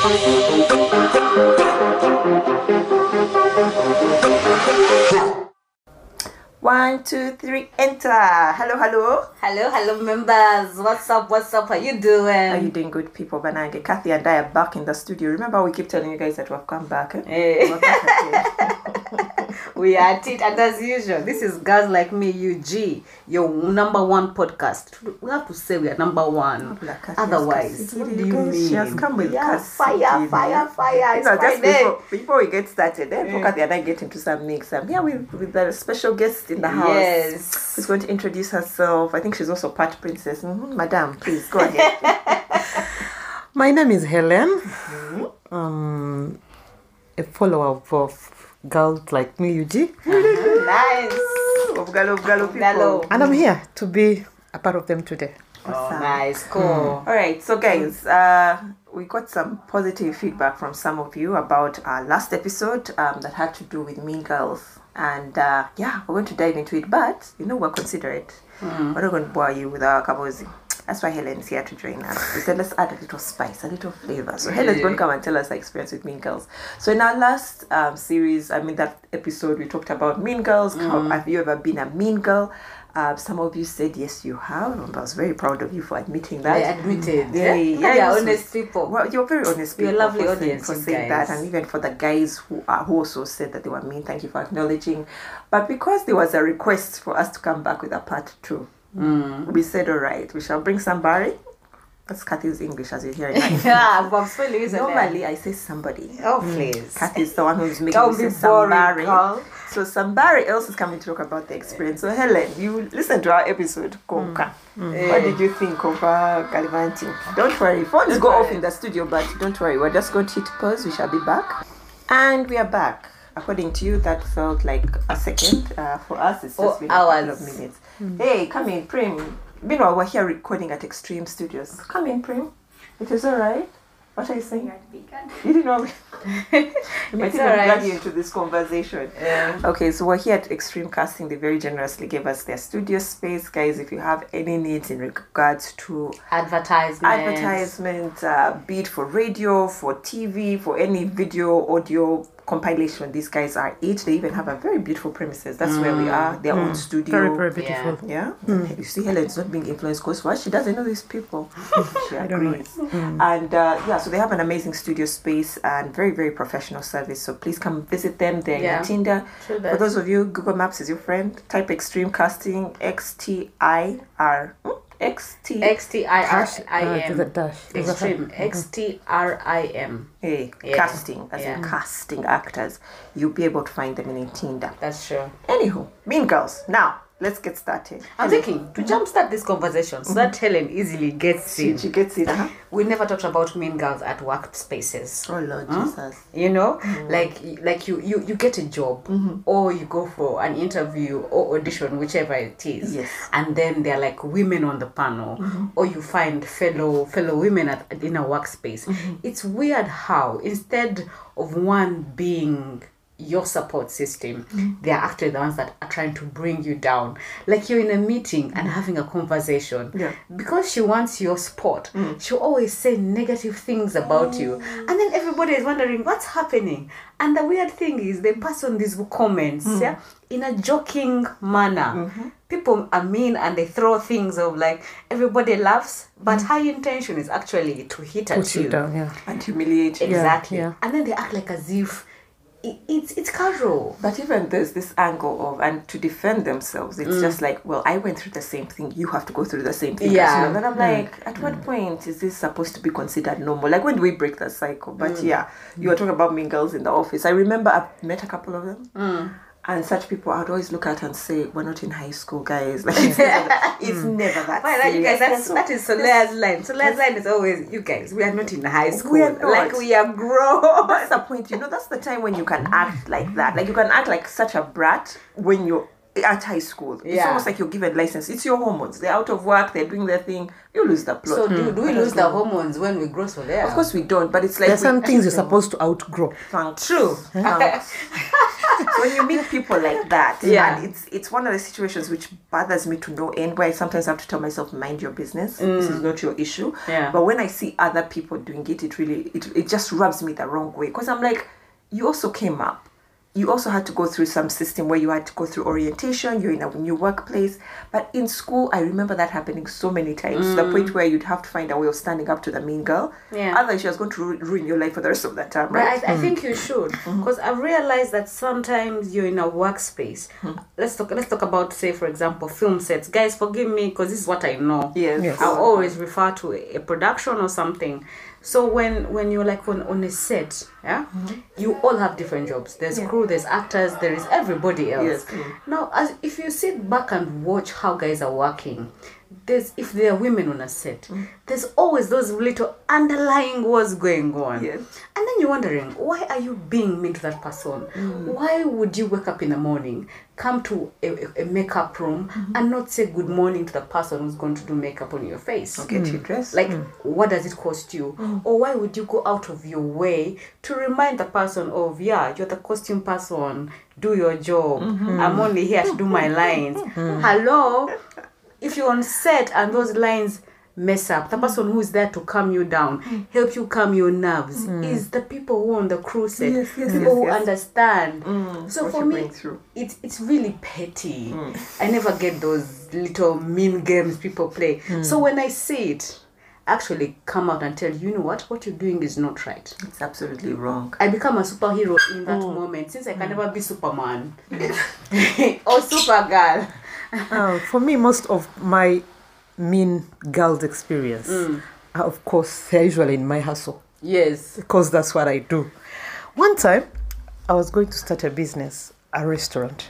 One, two, three, enter. Hello, Members. What's up? How you doing? Are you doing good, people? Banange, Kathy and I are back in the studio. Remember, we keep telling you guys that we've come back. Hey. We're back again. We are at it, and as usual, this is Girls Like Me, UG, your number one podcast. We have to say we are number one. Otherwise, what do you mean? She has come with fire. Just before we get started, Kathy and I get into some mix. Here with the special guest in the house. Yes. Who's going to introduce herself. I think she's also part princess. Madam, please go ahead. My name is Helen. A follower of Girls Like Me, UG. Nice. Of Galo people. And I'm here to be a part of them today. Awesome. Nice, cool. All right, so guys, we got some positive feedback from some of you about our last episode that had to do with Mean Girls. And we're going to dive into it, but we're considerate. We're not going to bore you with our kabozi. That's why Helen's here to join us. We said let's add a little spice, a little flavor. So Helen's going to come and tell us the experience with Mean Girls. So in our last series, that episode, we talked about Mean Girls. Have you ever been a mean girl? Some of you said yes, you have. I was very proud of you for admitting that. I admitted. You're honest people. Well, you're very honest people. You're a lovely for audience, saying that, and even for the guys who also said that they were mean. Thank you for acknowledging. But because there was a request for us to come back with a part 2, we said, all right, we shall bring somebody. That's Kathy's English, as you hear it. Yeah, but normally I say somebody. Oh, please. Kathy's the one who's making me say somebody. So somebody else is coming to talk about the experience. So Helen, you listened to our episode, Konka. What did you think of Galivanti? Don't worry, phones go off in the studio, but don't worry, we're just going to hit pause. We shall be back. And we are back. According to you, that felt like a second. For us, it's just been hours. A couple of minutes. Hey, come in, Prim. Meanwhile, we're here recording at Extreme Studios. Come in, Prim. It is all right. What are you saying? You didn't know. You might even drag you into this conversation. Yeah. Okay, so we're here at Extreme Casting. They very generously gave us their studio space. Guys, if you have any needs in regards to advertisement, be it for radio, for TV, for any video, audio, compilation, these guys are it. They even have a very beautiful premises. That's where we are. Their own studio. Very, very beautiful. Yeah. You see, Helen's not being influenced because what she doesn't know these people. She agrees. And so they have an amazing studio space and very, very professional service. So please come visit them. They're in Tinder. For those of you, Google Maps is your friend. Type Extreme Casting, XTIR. XTIRIM. Extreme. XTRIM. Hey, casting, as in casting actors. You'll be able to find them in Tinder. That's true. Anywho, Mean Girls. Now, let's get started. I'm thinking to jumpstart this conversation so that Helen easily gets in. She gets it. We never talked about Mean Girls at workspaces. Oh Lord Jesus. Like you get a job or you go for an interview or audition, whichever it is. Yes. And then they're like women on the panel, or you find fellow women in a workspace. It's weird how instead of one being your support system, they are actually the ones that are trying to bring you down. Like you're in a meeting and having a conversation. Yeah. Because she wants your support, she'll always say negative things about you. And then everybody is wondering what's happening. And the weird thing is they pass on these comments in a joking manner. People are mean and they throw things of like everybody laughs, but her intention is actually to hit at you. Down, and humiliate you. Exactly. Yeah. And then they act like as if it's casual. But even there's this angle of, and to defend themselves, it's just like, well, I went through the same thing, you have to go through the same thing. Yeah. As well. And I'm like, at what point is this supposed to be considered normal? Like, when do we break that cycle? But you were talking about Mean Girls in the office. I remember I've met a couple of them. And such people, I'd always look at and say, we're not in high school, guys. Like, it's never that Well, you guys, serious. that is Solea's line. Solea's line is always, you guys, we are not in high school. We are not. Like, we are grown. That's the point, that's the time when you can act like that. Like, you can act like such a brat when you're at high school. It's almost like you're given license. It's your hormones. They're out of work, they're doing their thing. You lose the plot. So do we lose the hormones when we grow Solea? Of course we don't, but it's like... There are some things you're supposed to outgrow. True. So when you meet people like that, Yeah. and it's one of the situations which bothers me to no end, where I sometimes have to tell myself, mind your business. This is not your issue. Yeah. But when I see other people doing it, it just rubs me the wrong way, because I'm like, you also came up. You also had to go through some system where you had to go through orientation. You're in a new workplace. But in school, I remember that happening so many times, to the point where you'd have to find a way of standing up to the mean girl. Yeah. Otherwise, she was going to ruin your life for the rest of that time, right? But I think you should, because I've realized that sometimes you're in a workspace. Let's talk about, say, for example, film sets. Guys, forgive me, because this is what I know. Yes. I'll always refer to a production or something. So when you're like on a set, you all have different jobs. There's crew, there's actors, there is everybody else. Yes. Now, if you sit back and watch how guys are working, if there are women on a set, there's always those little underlying what's going on. Yes. And then you're wondering, why are you being mean to that person? Why would you wake up in the morning, come to a makeup room, and not say good morning to the person who's going to do makeup on your face? Get you dressed. Like, what does it cost you? Or why would you go out of your way to remind the person of, you're the costume person, do your job. I'm only here to do my lines. Hello? If you're on set and those lines mess up, the person who is there to calm you down, help you calm your nerves, is the people who are on the crew set, people who understand. So what for you me, bring through. it's really petty. I never get those little mean games people play. So when I see it, actually come out and tell you know what you're doing is not right. It's absolutely wrong. I become a superhero in that moment, since I can never be Superman or Supergirl. For me, most of my mean girls experience are, of course, they're usually in my hustle, Yes. because that's what I do. One time, I was going to start a business, a restaurant,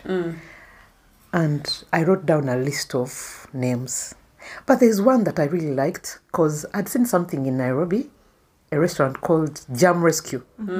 and I wrote down a list of names. But there's one that I really liked, because I'd seen something in Nairobi, a restaurant called Jam Rescue.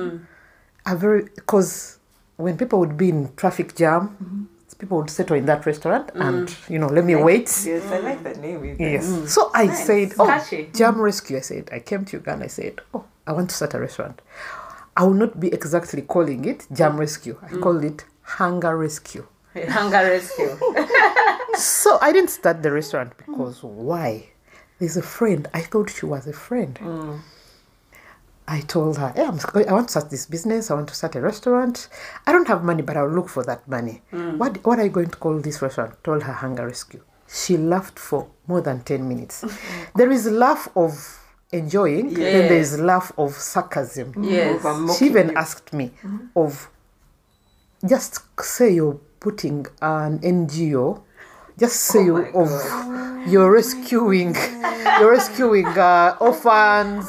Because when people would be in traffic jam, people would settle in that restaurant and, let me wait. Yes, I like that name. Yes. So I said, Catchy. Jam Rescue. I said, I came to Uganda. I said, I want to start a restaurant. I will not be exactly calling it Jam Rescue. I called it Hunger Rescue. Hunger Rescue. So I didn't start the restaurant because why? There's a friend. I thought she was a friend. I told her, I want to start this business. I want to start a restaurant. I don't have money, but I'll look for that money. What are you going to call this restaurant? Told her Hunger Rescue. She laughed for more than 10 minutes. There is a laugh of enjoying, then there is laugh of sarcasm. Yes. She even asked me of, just say you're putting an NGO, just say you're rescuing orphans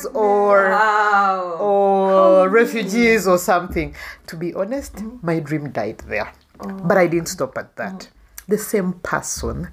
or refugees or something. To be honest, my dream died there. But I didn't stop at that. The same person,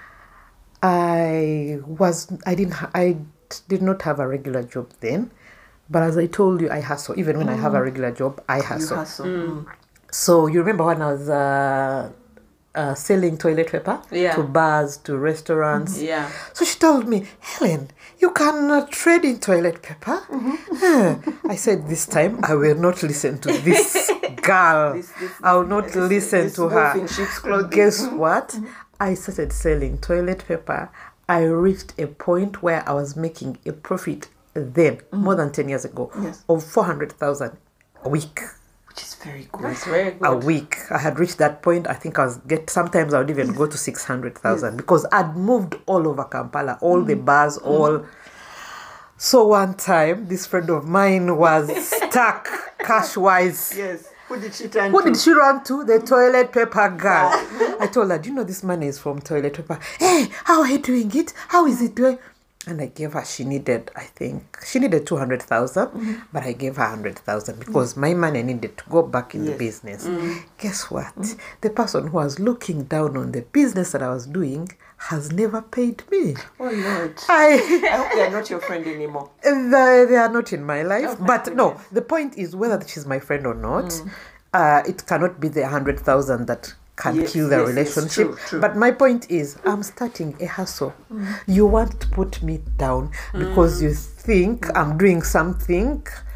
I did not have a regular job then. But as I told you, I hustle. Even when I have a regular job, I hustle. You hustle. So you remember when I was selling toilet paper to bars, to restaurants? Yeah. So she told me, Helen, you can trade in toilet paper. I said, this time I will not listen to this girl. I will not listen to her. Guess what? I started selling toilet paper. I reached a point where I was making a profit then, more than 10 years ago, of 400,000 a week. Which is very good. That's very good. A week. I had reached that point. I think sometimes I would even go to 600,000 because I'd moved all over Kampala, all the bars, all. So one time, this friend of mine was stuck cash-wise. Yes. Who did she turn Who to? did she run to? The toilet paper girl. I told her, do you know this money is from toilet paper? Hey, how are you doing it? How is it doing? And I gave her, she needed 200,000, but I gave her 100,000 because my money needed to go back in the business. Guess what? The person who was looking down on the business that I was doing has never paid me. Oh, Lord. I hope they are not your friend anymore. They are not in my life. But no, the point is whether she's my friend or not, it cannot be the 100,000 that can kill the relationship. True. But my point is, I'm starting a hustle. You want to put me down because you think I'm doing something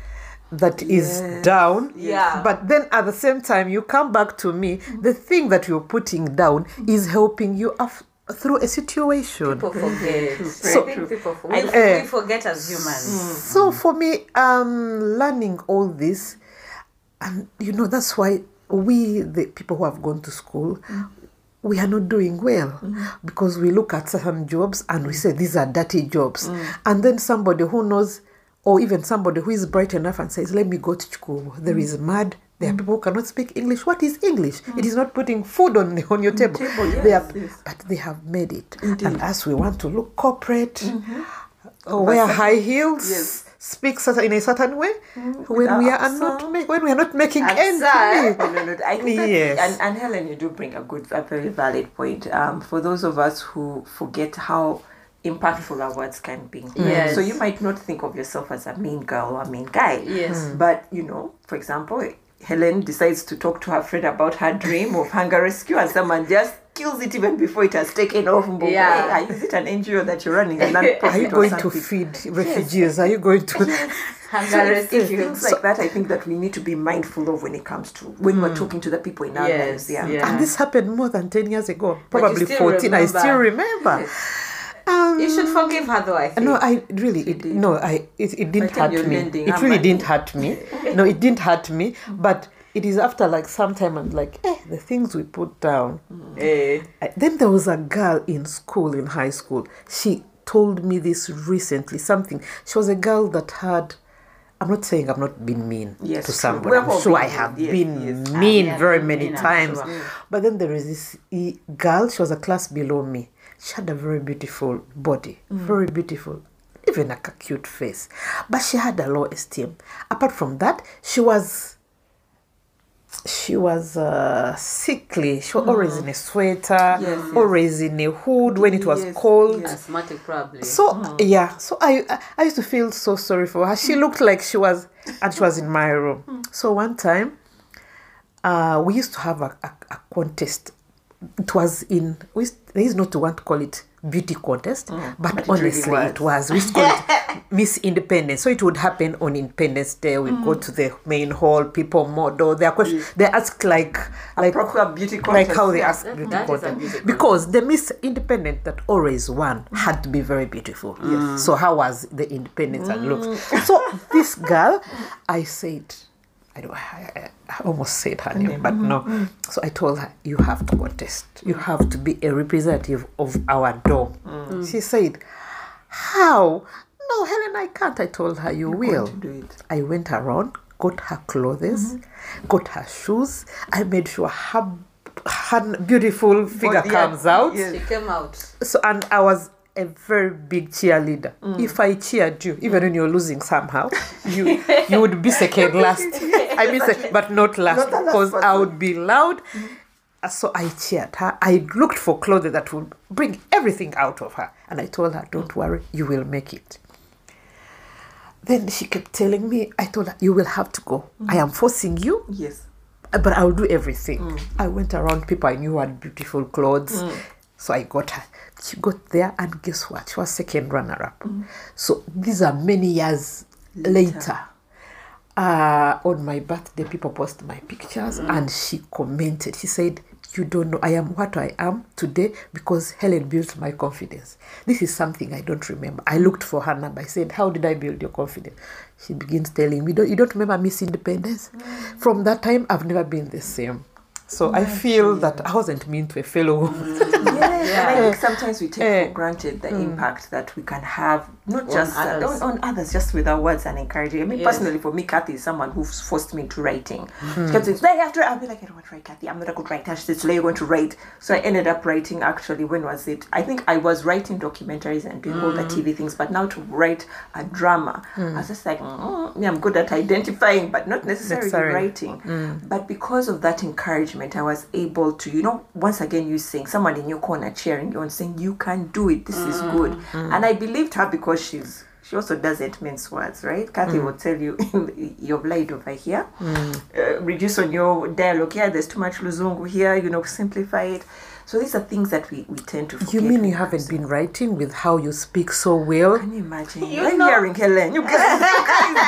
that is down. Yeah. But then at the same time, you come back to me, the thing that you're putting down is helping you through a situation. People forget. So- I think people Eh. we forget as humans. So for me, learning all this, and that's why we, the people who have gone to school, we are not doing well because we look at certain jobs and we say these are dirty jobs. And then somebody who knows, or even somebody who is bright enough and says, let me go to school. There is mud. There are people who cannot speak English. What is English? It is not putting food on your table. But they have made it. Indeed. And as we want to look corporate, or wear high heels, Yes. speak in a certain way, when our we are accent. when we are not making ends Accent. meet. No, I think that, Yes. and Helen, you do bring a very valid point. For those of us who forget how impactful our words can be. Yes. So you might not think of yourself as a mean girl or a mean guy. Yes. But, for example, Helen decides to talk to her friend about her dream of hunger rescue and someone just kills it even before it has taken off. Yeah. Hey, is it an NGO that you're running? A Are you non-profit or going to something? feed refugees? Are you going to... Hunger So rescue. it's things like that I think that we need to be mindful of when it comes to when we're talking to the people in our lives. Yeah. And this happened more than 10 years ago. But you Probably still 14. I remember. still remember. You should forgive her though, I think. No, I really, it didn't time hurt you're me. lending It her really money. didn't hurt me. No, it didn't hurt me. But it is after like some time I'm like, the things we put down. Then there was a girl in school, in high school. She told me this recently, something. She was a girl that had, I'm not saying I've not been mean Yes, to true. somebody. We're I'm all sure I being have mean. Yes, been yes. mean Yeah, very been many mean, I'm times. sure. But then there is this girl, she was a class below me. She had a very beautiful body, very beautiful, even like a cute face. But she had a low esteem. Apart from that, she was sickly. She was always in a sweater, Yes. always in a hood when it was Yes, cold. yes. Asthmatic probably. So so I used to feel so sorry for her. She looked like she was in my room. So one time, we used to have a contest. It was they used not to want to call it beauty contest, but it honestly really it was. We used to call it Miss Independence. So it would happen on Independence Day. We'd go to the main hall, people model. Their question, they ask like proper beauty like contest. how they Yeah. ask beauty That is a contest. beauty Because the Miss Independent that always won had to be very beautiful. Yes. So how was the independence and looks? So this girl, I said, I almost said her name, but no. So I told her, you have to contest. You have to be a representative of our dorm. She said, how? No, Helen, I can't. I told her, you will. to do it. I went around, got her clothes, got her shoes. I made sure her beautiful figure yeah, comes out. yes. She came out. So, and I was a very big cheerleader. If I cheered you, even when you're losing somehow, you would be second last. I mean, but not last, Not the last because I person. would be loud. So I cheered her. I looked for clothes that would bring everything out of her. And I told her, don't worry, you will make it. Then she kept telling me, I told her, you will have to go. I am forcing you, Yes. but I will do everything. I went around people I knew had beautiful clothes. So I got her. She got there, and guess what? She was second runner-up. So these are many years later. On my birthday, people post my pictures, and she commented. She said, you don't know, I am what I am today because Helen built my confidence. This is something I don't remember. I looked for her number. I said, how did I build your confidence? She begins telling me, you don't remember Miss Independence? From that time, I've never been the same. So I feel that I wasn't mean to a fellow woman. Yes, and I think sometimes we take for granted the impact that we can have, not just others. on others, just with our words and encouraging. I mean, Yes. personally, for me, Kathy is someone who's forced me into writing. She kept saying, "Today after," I'll be like, "I don't want to write, Kathy. I'm not a good writer." She said, "Today you're going to write." So I ended up writing. Actually, when was it? I think I was writing documentaries and doing all the TV things, but now to write a drama, I was just like, I'm good at identifying, but not necessarily writing. But because of that encouragement, I was able to, once again, you saying, someone in your corner cheering you on, saying, you can do it, this is good. And I believed her because she also doesn't mince words, right? Kathy will tell you, you've lied over here, reduce on your dialogue here, there's too much Luzungu here, simplify it. So these are things that we tend to forget. You mean when you it haven't comes been writing with how you speak so well? Can you imagine? You I'm know- hearing Helen. You guys.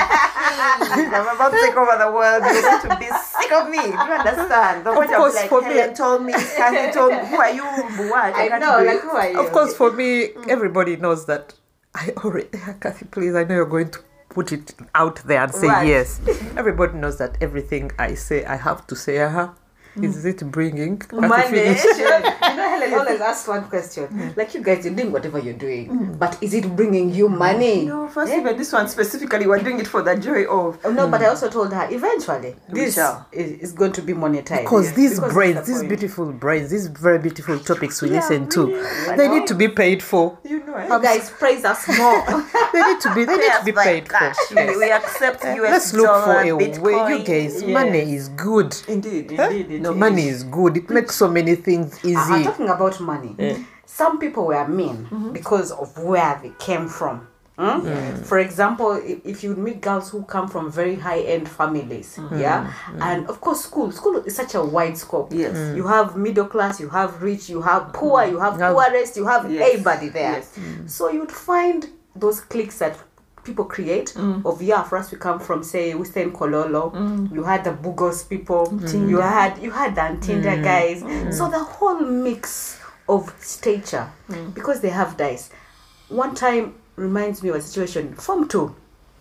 I'm about to take over the world. You're going to be sick of me. Do you understand? The point course, like, for me- Helen told me, Kathy told me, who are you? What? I can't know, do like, it. who are you? Of course, for me, everybody knows that I already, Kathy, please, I know you're going to put it out there and say Right. yes. Everybody knows that everything I say, I have to say, is it bringing? Kathy, Money. finish. You know, Helen always asks one question. Like, you guys, you're doing whatever you're doing, but is it bringing you money? No, first even this one specifically, we're doing it for the joy of. Oh, no, but I also told her eventually We this shall. is going to be monetized. Because these Because brains, that's the these point. beautiful brains, these very beautiful topics we Yeah, listen to, really. they need to be paid for. You know, You guys praise us more. They need to be paid for. Cash. Yes. We accept US Let's look for dollar, a way. Bitcoin. You guys, Yes. money is good. Indeed. Indeed, No, it money is. is good. It makes so many things easy. Talking about money, some people were mean because of where they came from. For example, if you meet girls who come from very high-end families, and of course school is such a wide scope. Yes. You have middle class, you have rich, you have poor, you have poorest, you have Yes. everybody there. Yes. So you'd find those cliques that people create of for us we come from, say, Western Kololo. You had the Bugos people, you had the Antinda guys. So the whole mix of stature, because they have dice. One time reminds me of a situation, Form 2.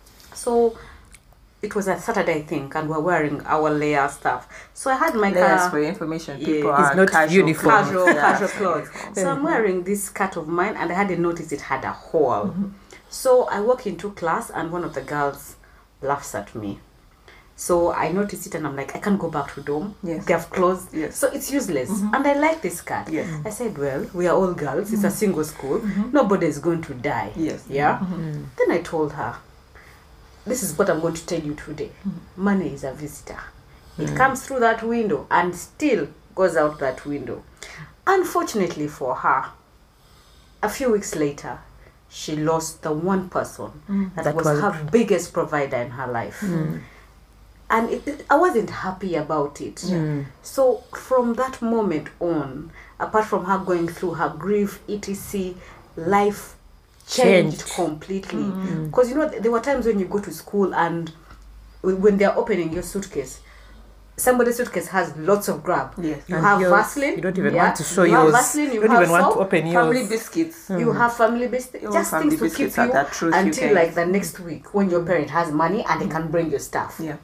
So it was a Saturday, I think, and we're wearing our layer stuff. So I had my Layers for your information. People Yeah. are It's not casual uniform. clothes. casual clothes. So I'm wearing this skirt of mine, and I hadn't noticed it had a hole. So I walk into class, and one of the girls laughs at me. So I noticed it, and I'm like, I can't go back to dorm. Yes. They have closed. Yes. So it's useless. And I like this skirt. Yes. I said, well, we are all girls. It's a single school. Nobody is going to die. Yes. Yeah. Then I told her, this is what I'm going to tell you today. Money is a visitor. It comes through that window and still goes out that window. Unfortunately for her, a few weeks later, she lost the one person that was her biggest provider in her life. And I wasn't happy about it. So from that moment on, apart from her going through her grief, etc., life changed completely. Because you know, there were times when you go to school and when they're opening your suitcase, somebody's suitcase has lots of grab. Yes. You And have yours, Vaseline. you don't even want to show you have yours. Vaseline, you You don't have even want to soap, open Family yours. biscuits. you have family biscuits, Your just family things to keep biscuits are you that truth, you until guys. like the next week when your parent has money and they can bring you stuff. Yeah.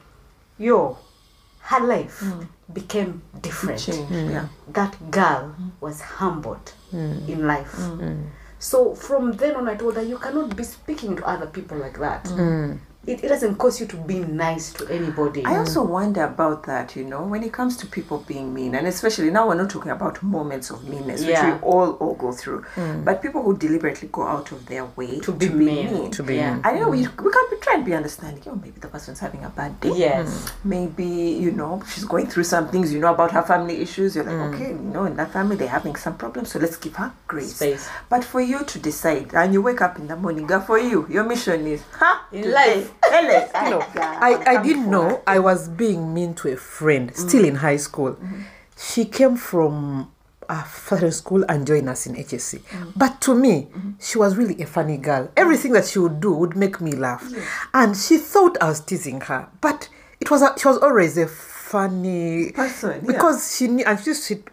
Her life became different. Change. Yeah. That girl was humbled in life. So from then on, I told her, you cannot be speaking to other people like that. It doesn't cause you to be nice to anybody. I also wonder about that, you know, when it comes to people being mean, and especially now we're not talking about moments of meanness, which Yeah. we all go through, but people who deliberately go out of their way To be mean. To be Yeah. mean. I know we can try and be understanding. Oh, maybe the person's having a bad day. Yes. Maybe, you know, she's going through some things, you know, about her family issues. You're like, okay, you know, in that family they're having some problems, so let's give her grace. Space. But for you to decide, and you wake up in the morning, girl, for you, your mission is, In life. No, I didn't know I was being mean to a friend still in high school. She came from a foreign school and joined us in HSC. But to me, she was really a funny girl. Everything that she would do would make me laugh. And she thought I was teasing her. But she was always a funny person, because she knew, and she used to sit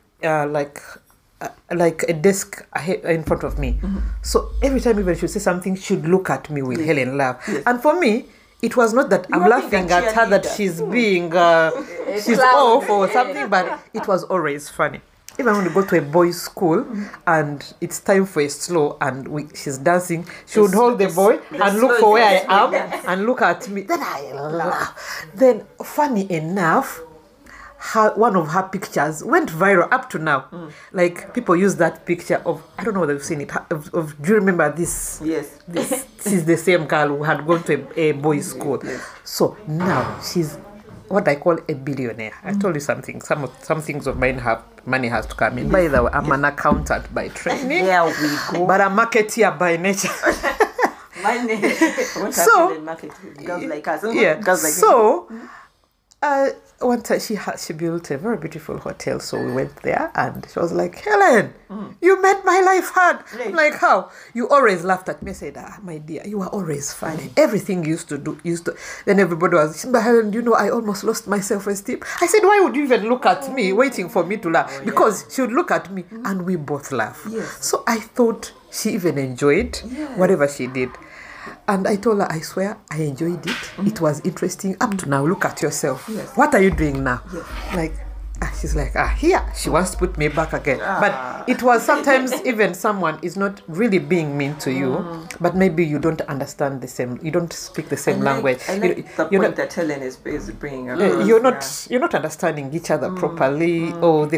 like a desk in front of me. So every time even she would say something, she'd look at me with Helen laugh. And for me, it was not that I'm were laughing being a at her that cheerleader. she's being she's clown. off or something, but it was always funny. Even when we go to a boys' school and it's time for a slow and she's dancing, she would hold the boy and look for where I am and look at me. Then I laugh. Then, funny enough, one of her pictures went viral up to now. Like, people use that picture of, I don't know whether you've seen it, do you remember this? Yes. This is the same girl who had gone to a boys' school. So now she's what I call a billionaire. I told you something. Some things of mine money has to come in. By the way, I'm an accountant by training. There we go. But a marketeer by nature. Money. So- Girls like us. Yeah. Girls like So One time she built a very beautiful hotel, so we went there, and she was like, Helen, you made my life hard. Right. I'm like, how? You always laughed at me. I said, my dear, you are always funny. Everything you used to. Then everybody was, but Helen, you know, I almost lost my self-esteem. I said, why would you even look at me, waiting for me to laugh? Because she would look at me, and we both laugh. Yes. So I thought she even enjoyed whatever she did. And I told her, I swear, I enjoyed it. It was interesting. Up to now, look at yourself. Yes. What are you doing now? Yes. Like, she's like, here. She wants to put me back again. But it was sometimes even someone is not really being mean to you, but maybe you don't understand the same. You don't speak the same language. I like the point that Helen is bringing across. You're not understanding each other properly, or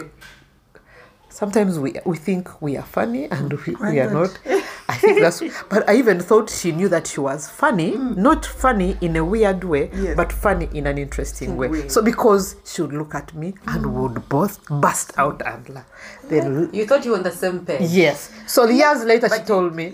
sometimes we think we are funny and we are not. I think that's. But I even thought she knew that she was funny, not funny in a weird way, but funny in an interesting way. So because she would look at me and would both burst out and laugh. Then You thought you were on the same page. yes. So years later, she told me,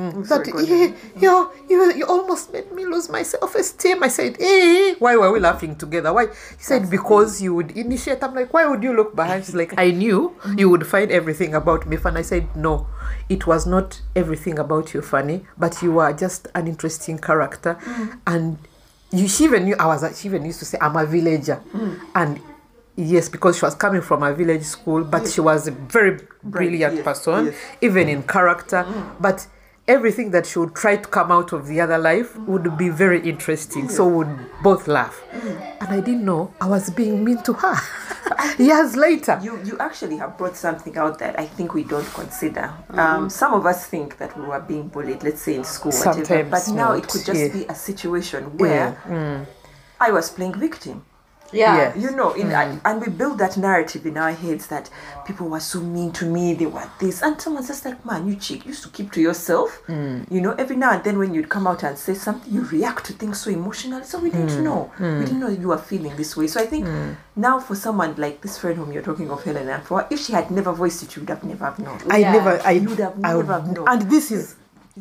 that you almost made me lose my self-esteem. I said, why were we laughing together? Why? He said, because you would initiate. I'm like, why would you look behind? She's like, I knew you would find everything about me fun. I said, no, it was not everything about you funny, but you are just an interesting character. And she even knew she even used to say, I'm a villager. And yes, because she was coming from a village school, but she was a very brilliant person, even in character. But everything that she would try to come out of the other life would be very interesting. So we would both laugh. And I didn't know I was being mean to her. Years later. You actually have brought something out that I think we don't consider. Some of us think that we were being bullied, let's say in school, whatever. Sometimes But now not, it could just be a situation where I was playing victim. Yeah. You know, and we build that narrative in our heads that people were so mean to me, they were this, and someone's just like, man, you chick, you used to keep to yourself. You know, every now and then when you'd come out and say something, you react to things so emotionally. So we didn't know. We didn't know you were feeling this way. So I think now for someone like this friend whom you're talking of, Helen, and for her, if she had never voiced it, you would have never have known. You would have never known. And this is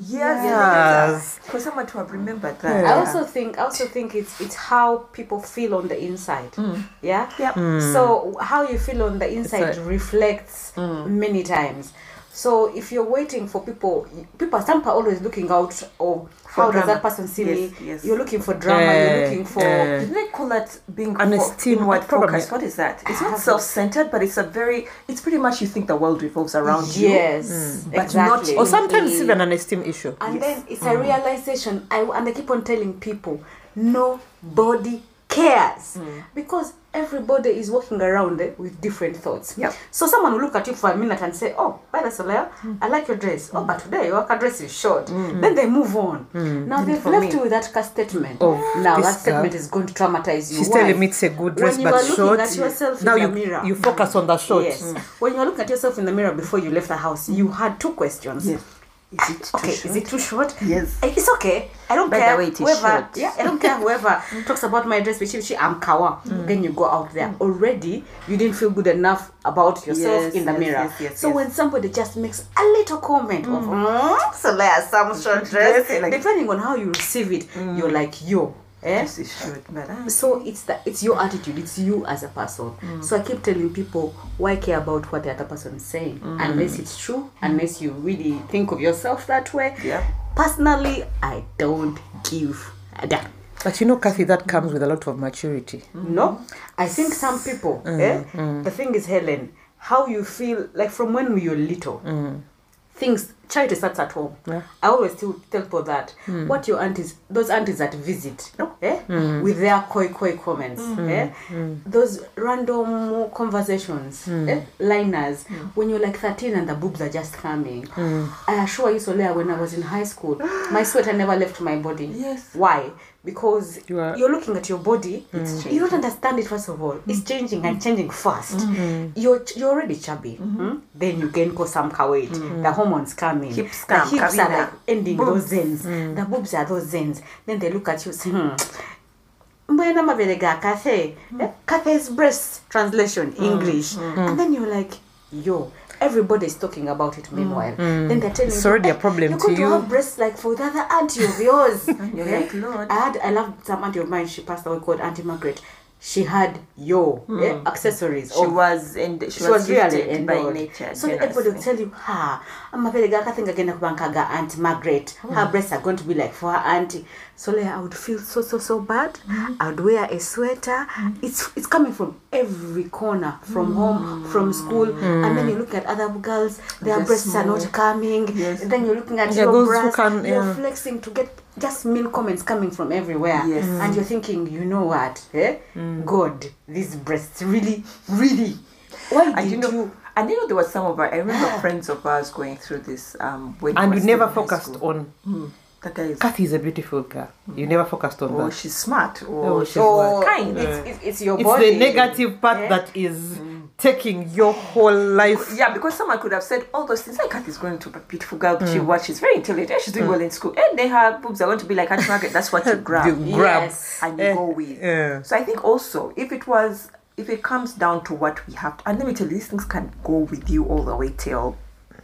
Yes. For someone to have remembered that. I also think it's how people feel on the inside. Yeah. So how you feel on the inside reflects many times. So if you're waiting for people, some are always looking out of how does that person see me? Yes. You're looking for drama. You're looking for. Didn't they call that being an esteem inward focus? What is that? It's not self-centered, but it's it's pretty much you think the world revolves around you. Yes, but exactly. not. or sometimes even an esteem issue. And then it's a realization. And I keep on telling people, nobody cares because everybody is walking around with different thoughts. So someone will look at you for a minute and say, oh, by the Solea, I like your dress. Oh, but today your dress is short. Then they move on. Now they've left you with that statement. Now that statement is going to traumatize you. She's telling me it's a good dress, when but you are short. looking at yourself Now in the mirror. you focus on the short. Yes. When you are looking at yourself in the mirror before you left the house, you had two questions. Yes. Is it too short? Is it too short? Yes. It's okay. I don't By care. the way, it is whoever, short. I don't care whoever talks about my dress, which I'm kawa. Then you go out there. Already, you didn't feel good enough about yourself in the mirror. So when somebody just makes a little comment of, so there's some short dress, depending on how you receive it, you're like, yo. This is short, madam. So it's your attitude, it's you as a person. So I keep telling people, why care about what the other person is saying unless it's true, unless you really think of yourself that way. Personally, I don't give a damn. But Kathy, that comes with a lot of maturity. No, I think some people, the thing is, Helen, how you feel, like from when we were little, charity starts at home. I always tell people that what your aunties, those aunties that visit, with their koi comments, those random conversations, liners, when you're like 13 and the boobs are just coming. I assure you, Solea, when I was in high school, my sweater never left my body. Yes. Why? Because you're looking at your body, you don't understand it. First of all, it's changing and changing fast. You're already chubby. Then you gain some weight. The hormones coming. The hips are like ending those ends. The boobs are those ends. Then they look at you and say, Kathe's breast translation, English. And then you're like, yo, everybody's talking about it meanwhile. Then they're telling it's already a problem to you. You're going to have breasts like for the other auntie of yours. You're like, Lord. I love some auntie of mine, she passed away, called Auntie Margaret. she had your accessories. She of- was she was really gifted by endowed. nature. So everybody will tell you, I'm a very ga Aunt Margaret. Her breasts are going to be like for her auntie. So like, I would feel so bad. I would wear a sweater. It's coming from every corner, from home, from school, and then you look at other girls, their They're breasts are small. not coming. Yes. And then you're looking at Yeah, your those who breasts, can- you're yeah. flexing to get just mean comments coming from everywhere. Yes. And you're thinking, you know what? God, these breasts really. Why And did you? and there was some of our, I remember friends of ours going through this when And we you were never still in high focused school. on. That guy is, Kathy is a beautiful girl. You never focused on oh, that. she's smart, Oh, or she's she's Oh, kind. it's your It's body. the negative part Yeah. that is taking your whole life. Yeah, because someone could have said all those things. Like Kathy's going to be a beautiful girl. She's very intelligent. She's doing well in school. And then her boobs are going to be like Aunt Margaret. That's what you grab You grab. Yes. and you go with. Yeah. So I think also if it comes down to what we have, and let me tell you, these things can go with you all the way till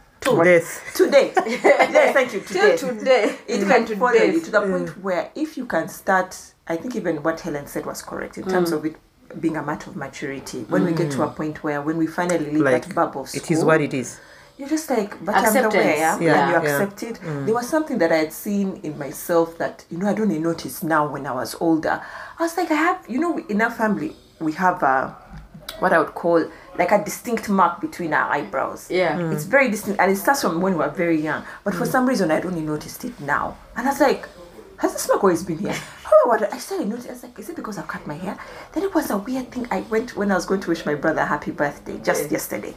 Death. today. Yes, thank you. Till Today. today. It Even can follow today. you to the point where if you can start, I think even what Helen said was correct in terms of it being a matter of maturity. When we get to a point where when we finally leave Like, that bubble of school, it is what it is. you're just like, but I'm Acceptance. aware, Yeah, and you yeah. accept it. There was something that I had seen in myself that, I don't even notice now when I was older. I was like, I have, in our family, we have what I would call like a distinct mark between our eyebrows. Yeah. It's very distinct, and it starts from when we were very young. But for some reason, I'd only noticed it now. And I was like, has this mark always been here? I started noticing, I was like, is it because I've cut my hair? Then it was a weird thing. I went, when I was going to wish my brother a happy birthday, just yesterday,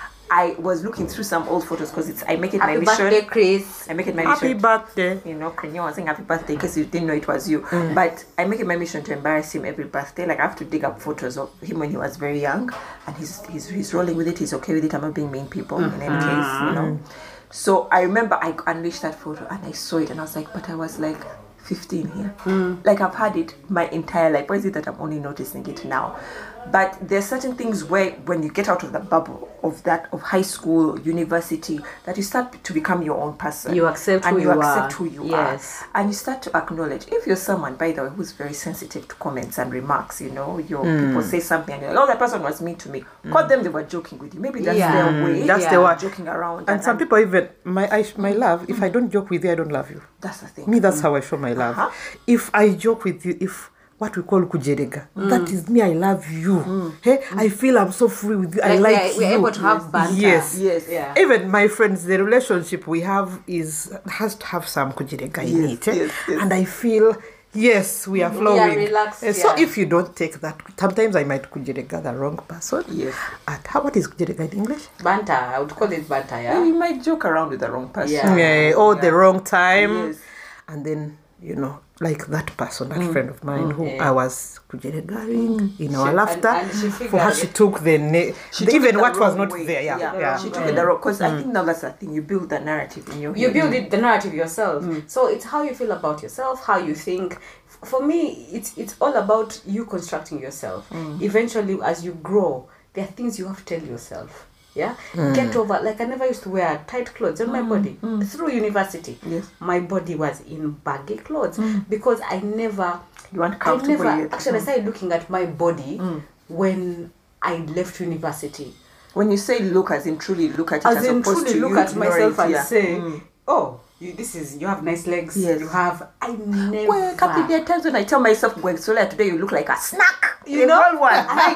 I was looking through some old photos because I make it my Happy mission. birthday, Chris. I make it my Happy mission. birthday. Krenyo was saying happy birthday in case you didn't know it was you. But I make it my mission to embarrass him every birthday. Like I have to dig up photos of him when he was very young, and he's rolling with it. He's okay with it. I'm not being mean people in any case, So I remember I unleashed that photo and I saw it and I was like, but I was like 15 here. Like I've had it my entire life. Why is it that I'm only noticing it now? But there's certain things where when you get out of the bubble of high school, university, that you start to become your own person. You accept and who you you accept are. who you Yes. are. And you start to acknowledge, if you're someone, by the way, who's very sensitive to comments and remarks, your people say something and you're like, oh, that person was mean to me. Call them, they were joking with you. Maybe that's their way. That's Yeah. the word. Joking around. And some people even, my love, if I don't joke with you, I don't love you. That's the thing. Me, that's how I show my love. If I joke with you, if what we call kujerega, that is me, I love you. Hey, I feel I'm so free with you. I like you. we're able to have banter. Yes. Yes. Yeah. Even my friends, the relationship we have has to have some kujerega in Yes, it. yes, yes. And I feel, yes, we are flowing. relaxed, So yeah. if you don't take that, sometimes I might kujerega the wrong person. Yes. What is kujerega in English? Banter. I would call it banter, yeah? You might joke around with the wrong person. Yeah. The wrong time. Yes. And then, like that person, that friend of mine who I was kujeregaring in our laughter, and she for her figured she took She took it even the what was wrong not way. there. Yeah. She took it the wrong, because I think now that's the thing. You build the narrative in your You head. build it, the narrative yourself. So it's how you feel about yourself, how you think. For me, it's all about you constructing yourself. Eventually, as you grow, there are things you have to tell yourself. Yeah, get over. Like I never used to wear tight clothes on my body through university. Yes. My body was in baggy clothes because I never. You weren't comfortable yet. Actually, I started looking at my body when I left university. When you say look, as in truly look at it, As as in opposed truly to look you at ignore myself it, and yeah. say, oh, you have nice legs. Yes. You have. I never. Well, Kapi, there are times when I tell myself, well, Sola, today you look like a snack. You know, whole one.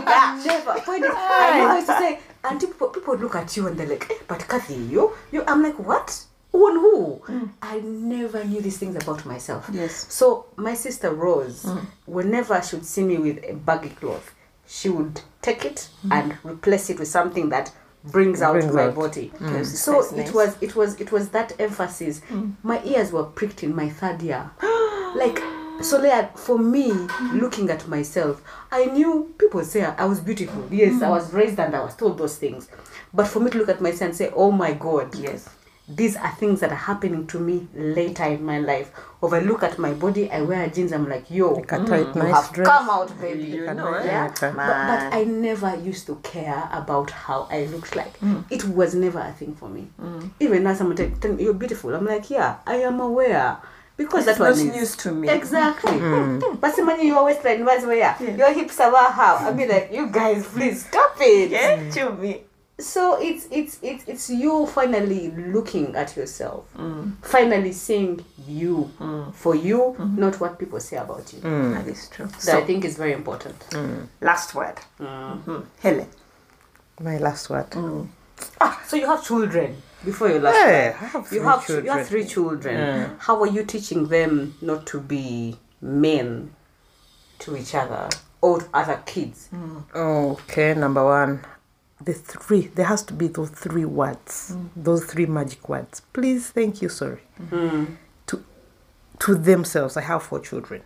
I never. I never used to say, and people would look at you and they're like, but Kathy, you. I'm like, what? On who? I never knew these things about myself. Yes. So my sister Rose, whenever she would see me with a baggy cloth, she would take it and replace it with something that brings out my body. So That's nice. it was that emphasis. My ears were pricked in my third year. Like, so Leah, for me, looking at myself, I knew people say I was beautiful. Yes, I was raised and I was told those things. But for me to look at myself and say, oh my God, Yes. these are things that are happening to me later in my life. Or if I look at my body, I wear jeans, I'm like, yo, a tight, you nice have dress. come out, baby. You know, Yeah. Okay. But I never used to care about how I looked like. It was never a thing for me. Even now someone tell me, you're beautiful. I'm like, yeah, I am aware. because It's that one not is news to me. Exactly. But see, man, your waistline was where your hips are how. I mean, like, you guys, please stop it. Yeah, to me. So it's you finally looking at yourself, finally seeing you for you, not what people say about you. That is true. That So, I think is very important. last word. Helen. My last word. So you have children before your last Yeah, one. I have You three have children. 3 children. How are you teaching them not to be men to each other or to other kids? Okay, number one. There has to be those 3 words, those 3 magic words. Please, thank you, sorry. To themselves. I have 4 children.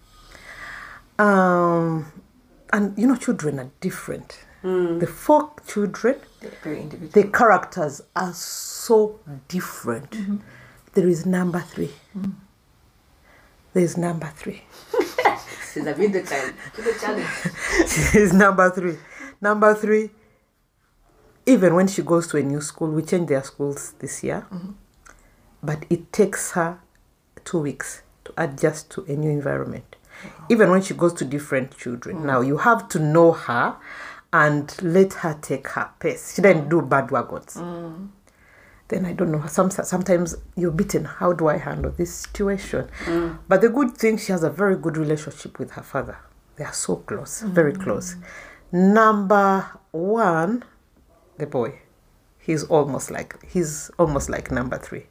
And you know, children are different. The 4 children, They're very individual. the characters are so different. There is number 3. There's number 3. She's a bit the child. The challenge. There's number 3. Number 3, even when she goes to a new school, we change their schools this year, but it takes her 2 weeks to adjust to a new environment. Even when she goes to different children. Now, you have to know her and let her take her pace. She doesn't do bad wagons. Then I don't know, sometimes you're beaten. How do I handle this situation? But the good thing, she has a very good relationship with her father. They are so close, very close. Number 1, the boy, he's almost like number 3.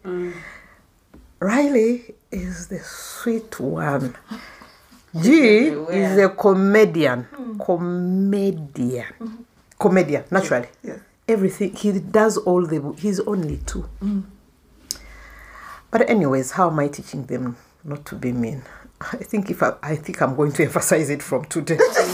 Riley is the sweet one. G is a comedian. Comedian, naturally. Yes. Everything he does, he's only 2. But anyways, how am I teaching them not to be mean? I think I'm going to emphasize it from today.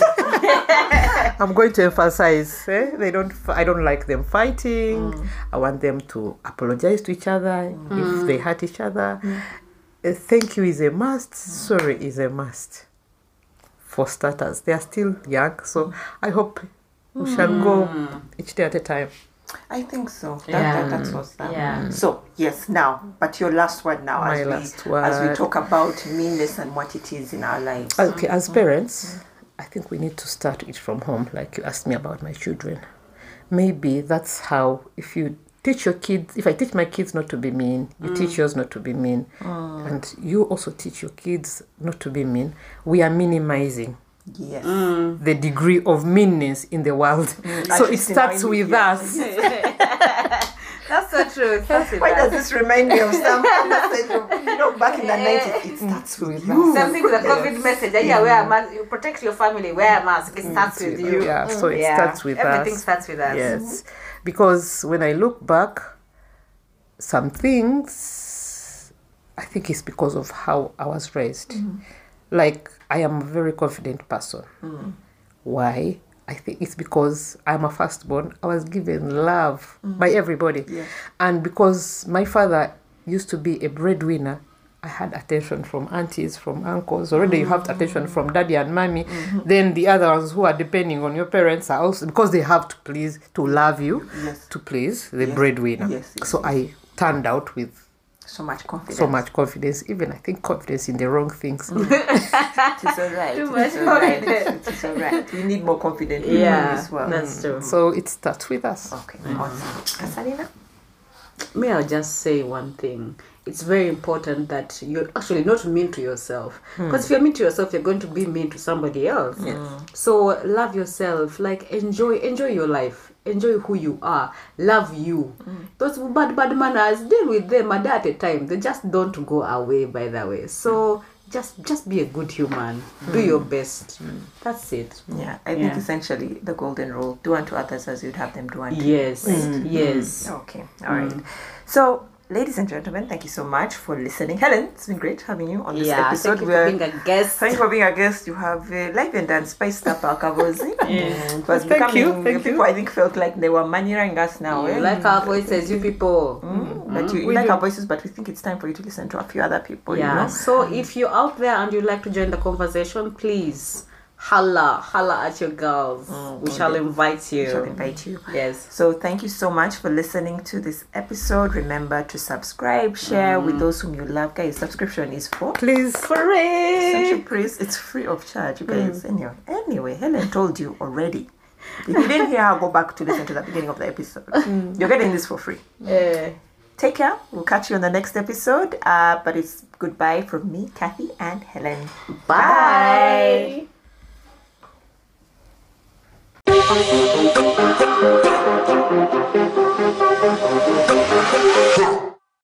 I'm going to emphasize I don't like them fighting. I want them to apologize to each other if they hurt each other. Thank you is a must. Sorry is a must. For starters, they are still young, so I hope we shall go each day at a time. I think so. Yeah. That's what's that. Yeah. So, yes, now, but your last word now My as last we word. talk about meanness and what it is in our lives. Okay, as parents, I think we need to start it from home, like you asked me about my children. Maybe that's how, if you teach your kids, if I teach my kids not to be mean, you teach yours not to be mean, and you also teach your kids not to be mean, we are minimizing Yes. the degree of meanness in the world. So At it least in starts our with media. us. That's so true. Why does this remind me of some message of, back in the 90s? It starts with you. Something with a COVID message. Yeah, wear a mask. You protect your family. Wear a mask. It starts with you. Yeah, so it starts with Everything us. starts with us. Yes, because when I look back, some things, I think it's because of how I was raised. Like, I am a very confident person. Why? I think it's because I'm a firstborn. I was given love by everybody. Yes. And because my father used to be a breadwinner, I had attention from aunties, from uncles. Already you have attention from daddy and mommy. Then the other ones who are depending on your parents are also, because they have to love you, Yes. to please the breadwinner. Yes, yes, So I turned out with So much confidence. so much confidence, even I think confidence in the wrong things. It is all right. Too It much is all right. confidence. It is all right. We need more confident people as well. that's true. So it starts with us. Okay, awesome. Casalina? May I just say one thing? It's very important that you're actually not mean to yourself. Because if you're mean to yourself, you're going to be mean to somebody else. So love yourself. Like, enjoy your life. Enjoy who you are. Love you. Those bad manners, deal with them a day at a time. They just don't go away, by the way. So just be a good human. Do your best. That's it. Yeah, I think essentially the golden rule: do unto others as you'd have them do unto you. Yes. Yes. Okay, all right. So, ladies and gentlemen, thank you so much for listening. Helen, it's been great having you on this episode. Thank you for being a guest. Thank you for being a guest. You have livened and spiced up our Kavozi. It was Thank you, becoming, thank people you. I think felt like they were managing us now. You like our voices, you people. But you like our voices, but we think it's time for you to listen to a few other people, Yeah. you know. So if you're out there and you'd like to join the conversation, please holla at your girls. We shall invite you. We shall invite you. Yes. So thank you so much for listening to this episode. Remember to subscribe, share with those whom you love. Guys, subscription is for Please. Essential Praise. It's free of charge, you guys. Anyway, Helen told you already. If you didn't hear her, go back to listen to the beginning of the episode. You're getting this for free. Take care. We'll catch you on the next episode. But it's goodbye from me, Kathy, and Helen. Bye. Bye.